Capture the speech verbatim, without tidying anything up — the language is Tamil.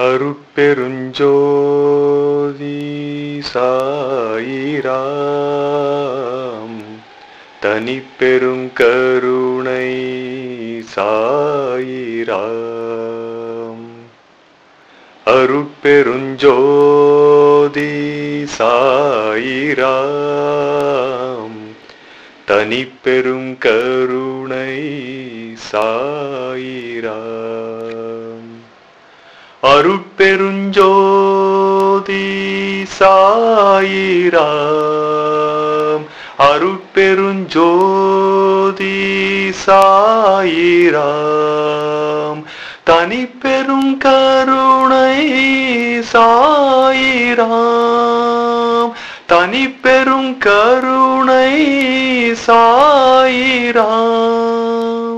அருட்பெருஞ்சோதி சாயிராம் தனிப்பெரும் கருணை சாயிராம். அருட்பெருஞ்சோதி சாயிராம் தனிப்பெரும் கருணை சாயிராம். அருட்பெருஞ்சோதி சாயிராம் அருட்பெருஞ்சோதி சாயிராம் தனிப்பெரும் கருணை சாயிராம் தனிப்பெரும் கருணை சாயிராம்.